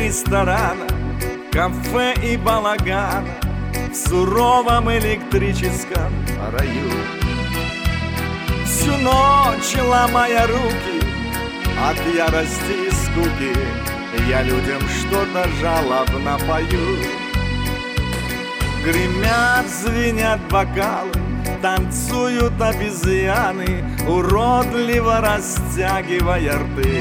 ресторана, кафе и балагана в суровом электрическом раю. Всю ночь, ломая руки от ярости и скуки, я людям что-то жалобно пою. Гремят, звенят бокалы, танцуют обезьяны, уродливо растягивая рты.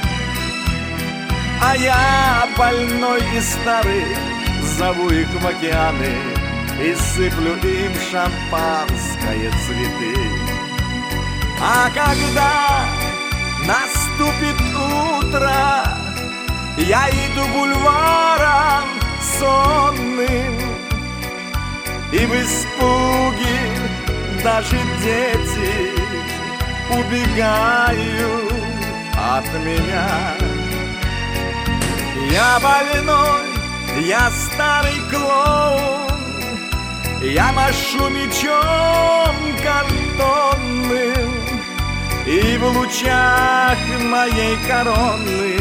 А я, больной и старый, зову их в океаны и сыплю им шампанское цветы. А когда наступит утро, я иду бульваром сонным, и в испуге даже дети убегают от меня. Я больной, я старый клоун, я машу мечом картонным, и в лучах моей короны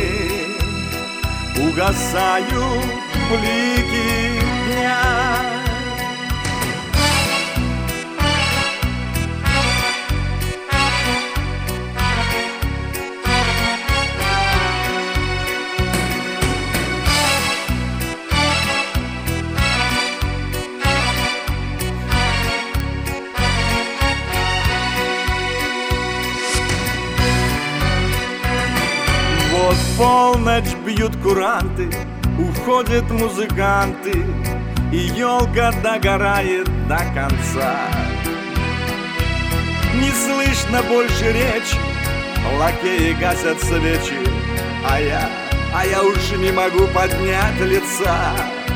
угасают блики дня. Вот в полночь бьют куранты, уходят музыканты, и елка догорает до конца. Не слышно больше речи, лакеи гасят свечи, а я уж не могу поднять лица.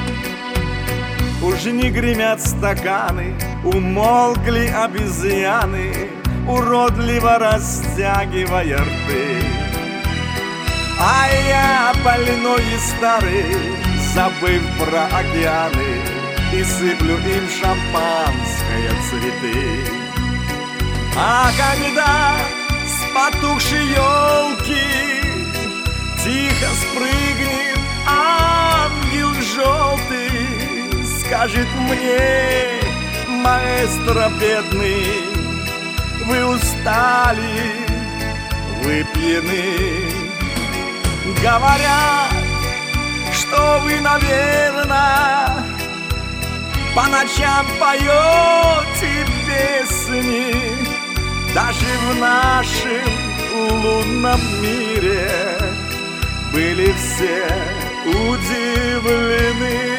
Уже не гремят стаканы, умолкли обезьяны, уродливо растягивая рты. А я, больной и старый, забыв про океаны, и сыплю им шампанское цветы. А когда с потухшей елки тихо спрыгнет ангел желтый, скажет мне: маэстро бедный, вы устали, вы пьяны. Говорят, что вы, наверно, по ночам поете песни. Даже в нашем лунном мире были все удивлены.